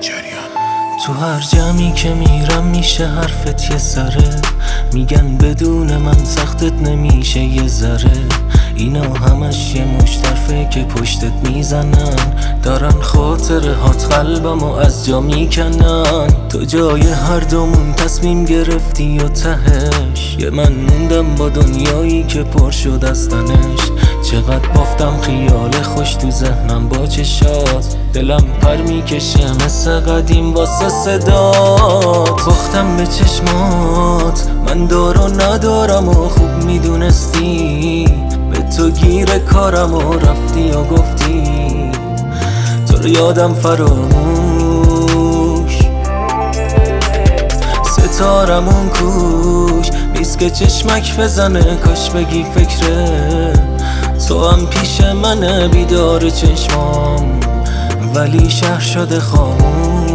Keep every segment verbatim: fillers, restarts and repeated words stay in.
تو هر جمعی که میرم میشه حرفت یه سره، میگن بدون من سختت نمیشه یه ذره. اینا همش یه مشترفه که پشتت میزنن، دارن خاطره هات قلبمو از جا میکنن. تو جای هر دومون تصمیم گرفتی و تهش یه من موندم با دنیایی که پر شد از تنش. چقدر بافتم خیال خوش تو ذهنم با چشات، دلم پر میکشه مثل قدیم واسه صدات. باختم به چشمات من دار و ندارم و خوب میدونستی، به تو گیر کارم و رفتی و گفتی تو رو یادم فراموش. ستارمون کوش نیست که چشمک بزنه، کاش بگی فکره تو هم پیش منه بیدار چشمام، ولی شهر شده خاموش.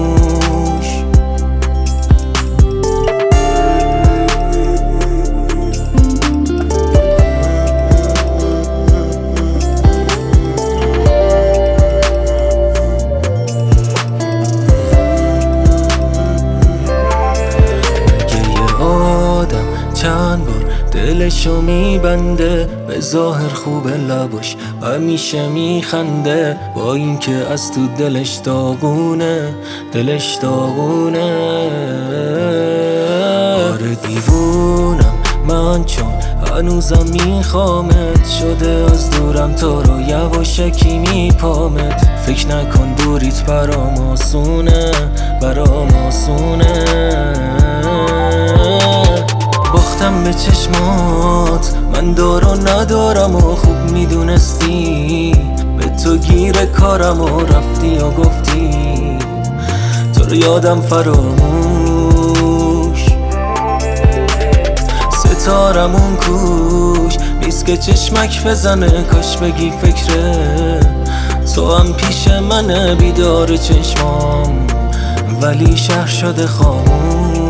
چند بار دلشو میبنده، به ظاهر خوبه لباش همیشه میخنده، با اینکه از تو دلش داغونه، دلش داغونه. آره دیوونم من چون هنوزم میخوامت، شده از دورم تو رو یواشکی میپامت. فکر نکن دوریت برام آسونه، برام آسونه. باختم به چشمات من دار و ندارم و خوب میدونستی، به تو گیر کارم و رفتی و گفتی تو رو یادم فراموش. ستارمون کوش نیست که چشمک بزنه، کاش بگی فکره تو هم پیش منه بیدار چشمام، ولی شهر شده خاموش.